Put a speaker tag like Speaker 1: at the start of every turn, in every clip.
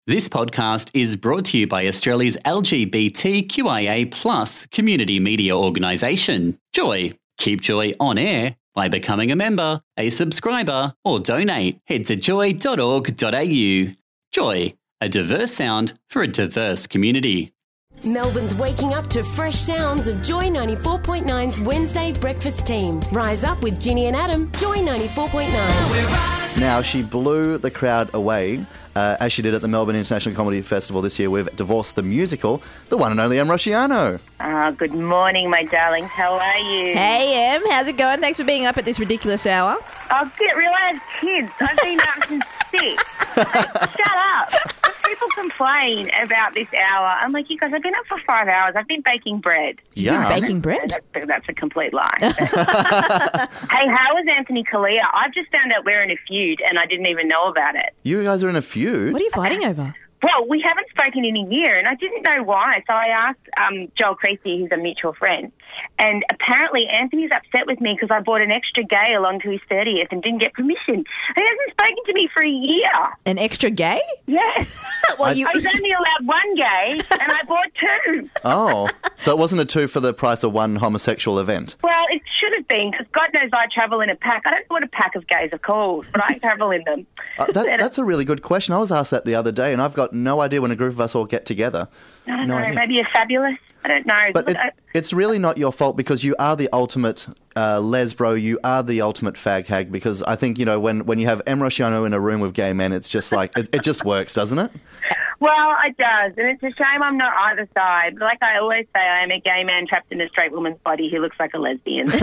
Speaker 1: This podcast is brought to you by Australia's LGBTQIA+ community media organisation, Joy. Keep Joy on air by becoming a member, a subscriber, or donate. Head to joy.org.au. Joy, a diverse sound for a diverse community.
Speaker 2: Melbourne's waking up to fresh sounds of Joy 94.9's Wednesday breakfast team. Rise up with Ginny and Adam, Joy 94.9.
Speaker 3: Now, she blew the crowd away, as she did at the Melbourne International Comedy Festival this year with Divorce the Musical, the one and only Em Rusciano.
Speaker 4: Good morning, my darlings. How are you?
Speaker 5: Hey, Em. How's it going? Thanks for being up at this ridiculous hour.
Speaker 4: Oh, get real, I have kids. I've been up since 6. Shut up. People complain about this hour. I'm like, you guys, I've been up for 5 hours. I've been baking bread.
Speaker 3: Yeah.
Speaker 5: Baking bread?
Speaker 4: That's a complete lie. Hey, how is Anthony Kalia? I've just found out we're in a feud and I didn't even know about it.
Speaker 3: You guys are in a feud?
Speaker 5: What are you fighting over?
Speaker 4: Well, we haven't spoken in a year, and I didn't know why. So I asked Joel Creasy, who's a mutual friend, and apparently Anthony's upset with me because I brought an extra gay along to his 30th and didn't get permission. And he hasn't spoken to me for a year.
Speaker 5: An extra gay?
Speaker 4: Yes.
Speaker 5: Well,
Speaker 4: I was only allowed one gay, and I bought 2.
Speaker 3: Oh, so it wasn't a 2 for the price of 1 homosexual event?
Speaker 4: Well, it should have been, because God knows I travel in a pack. I don't know what a pack of gays are called, but I travel in them.
Speaker 3: That's a really good question. I was asked that the other day, and I've got no idea when a group of us all get together.
Speaker 4: I don't know,
Speaker 3: idea.
Speaker 4: maybe a fabulous. I don't know.
Speaker 3: But it's really not your fault because you are the ultimate lesbro. You are the ultimate fag hag because I think, you know, when you have Em Rusciano in a room with gay men, it's just like, it just works, doesn't it?
Speaker 4: Well, it does, and it's a shame I'm not either side. But like I always say, I am a gay man trapped in a straight woman's body who looks like a lesbian.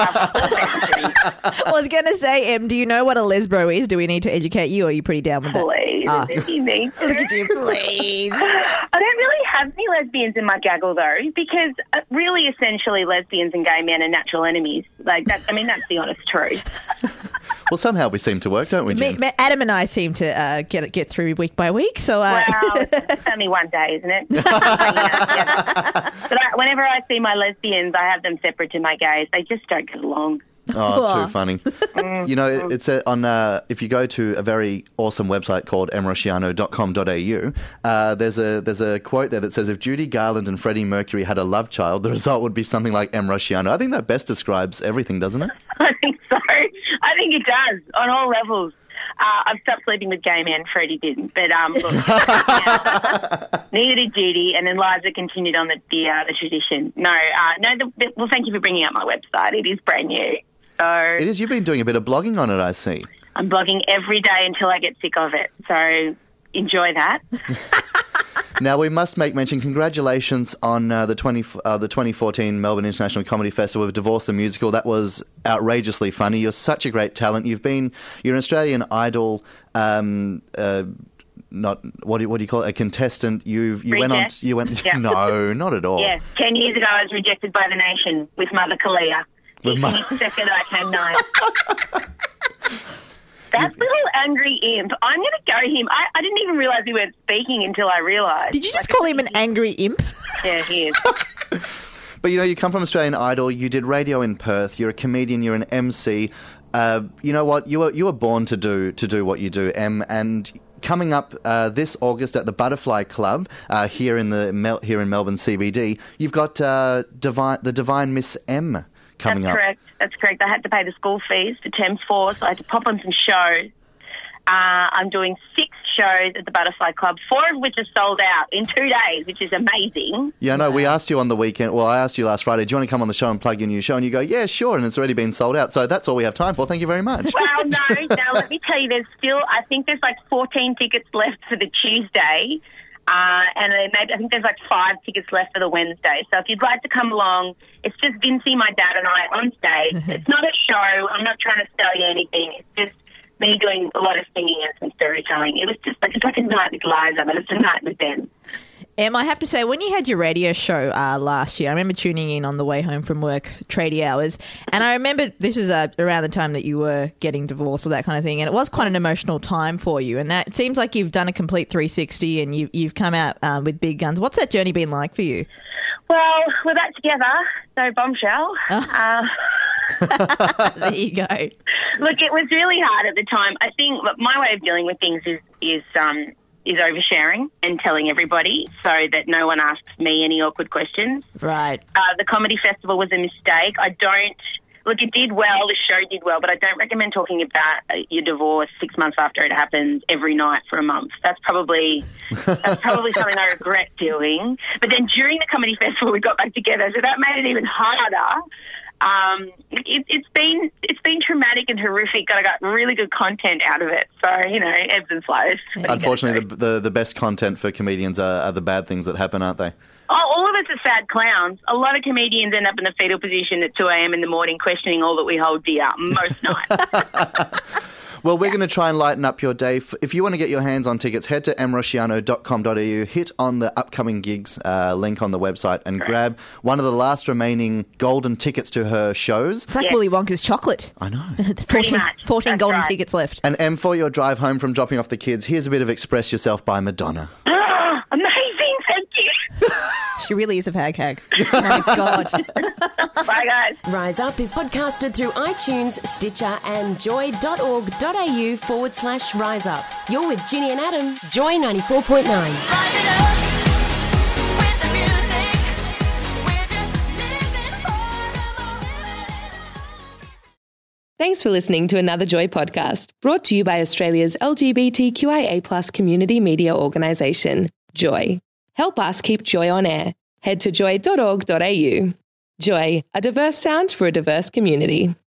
Speaker 5: I was going to say, Em, do you know what a lesbro is? Do we need to educate you, or are you pretty down with that?
Speaker 4: Please, if you need to.
Speaker 5: Look at you, please.
Speaker 4: I don't really have any lesbians in my gaggle, though, because really, essentially, lesbians and gay men are natural enemies. Like that. I mean, that's the honest truth.
Speaker 3: Well, somehow we seem to work, don't we, Jen?
Speaker 5: Adam and I seem to get through week by week. So,
Speaker 4: well, it's only one day, isn't it? But whenever I see my lesbians, I have them separate to my gays. They just don't get along.
Speaker 3: Oh, too funny. You know, it's on if you go to a very awesome website called emrusciano.com.au, there's a quote there that says, if Judy Garland and Freddie Mercury had a love child, the result would be something like Em Rusciano. I think that best describes everything, doesn't it?
Speaker 4: I think so. I think it does, on all levels. I've stopped sleeping with gay men. Freddie didn't. But look, neither did Judy, and then Liza continued on the tradition. Well, thank you for bringing up my website. It is brand new. So
Speaker 3: it is. You've been doing a bit of blogging on it, I see.
Speaker 4: I'm blogging every day until I get sick of it. So enjoy that.
Speaker 3: Now, we must make mention, congratulations on the 2014 Melbourne International Comedy Festival with Divorce the Musical. That was outrageously funny. You're such a great talent. You're an Australian Idol, not, what do you call it, a contestant. You went on...
Speaker 4: Yeah.
Speaker 3: No, not at all.
Speaker 4: Yes, 10 years ago I was rejected by the nation with Mother Kalia. Second I came 9. That little angry imp. I'm going to go him. I didn't even realise we weren't speaking until I realised.
Speaker 5: Did you just call him an angry imp?
Speaker 4: Yeah, he is.
Speaker 3: But, you know, you come from Australian Idol. You did radio in Perth. You're a comedian. You're an MC. You know what? You were born to do what you do, Em. And coming up this August at the Butterfly Club here in Melbourne CBD, you've got the Divine Miss M coming up.
Speaker 4: That's correct. I had to pay the school fees for Term 4, so I had to pop on some shows. I'm doing 6 shows at the Butterfly Club, 4 of which are sold out in 2 days, which is amazing.
Speaker 3: Yeah, no, we asked you on the weekend. Well, I asked you last Friday, do you want to come on the show and plug your new show? And you go, yeah, sure, and it's already been sold out. So that's all we have time for. Thank you very much.
Speaker 4: Well, no, let me tell you, I think there's like 14 tickets left for the Tuesday. And I think there's like 5 tickets left for the Wednesday. So if you'd like to come along, it's just Vincey, my dad, and I on stage. It's not a show. I'm not trying to sell you anything. It's just me doing a lot of singing and some storytelling. It was just like, it's like a night with Liza, but it's a night with them.
Speaker 5: Em, I have to say, when you had your radio show last year, I remember tuning in on the way home from work, tradie hours, and I remember this was around the time that you were getting divorced or that kind of thing, and it was quite an emotional time for you, and that, it seems like you've done a complete 360 and you've come out with big guns. What's that journey been like for you?
Speaker 4: Well, we're back together, so bombshell.
Speaker 5: There you go.
Speaker 4: Look, it was really hard at the time. I think my way of dealing with things is is oversharing and telling everybody so that no one asks me any awkward questions.
Speaker 5: Right.
Speaker 4: The comedy festival was a mistake. Look, it did well, the show did well, but I don't recommend talking about your divorce 6 months after it happens every night for a month. That's probably something I regret doing. But then during the comedy festival, we got back together, so that made it even harder. It's been traumatic and horrific, but I got really good content out of it. So, ebbs and flows.
Speaker 3: Unfortunately, the best content for comedians are the bad things that happen, aren't they?
Speaker 4: Oh, all of us are sad clowns. A lot of comedians end up in the fetal position at 2 a.m. in the morning questioning all that we hold dear, most nights.
Speaker 3: Well, we're going to try and lighten up your day. If you want to get your hands on tickets, head to mrosciano.com.au, hit on the upcoming gigs link on the website and grab one of the last remaining golden tickets to her shows.
Speaker 5: It's like Willy Wonka's chocolate.
Speaker 3: I know.
Speaker 5: 14 golden tickets left.
Speaker 3: And Em, for your drive home from dropping off the kids, here's a bit of Express Yourself by Madonna.
Speaker 4: Amazing, thank you.
Speaker 5: She really is a fag hag. Oh, my God.
Speaker 4: Bye, guys.
Speaker 2: Rise Up is podcasted through iTunes, Stitcher and joy.org.au/Rise Up. You're with Ginny and Adam, Joy 94.9.
Speaker 6: Thanks for listening to another Joy podcast, brought to you by Australia's LGBTQIA+ community media organisation, Joy. Help us keep Joy on air. Head to joy.org.au. Joy, a diverse sound for a diverse community.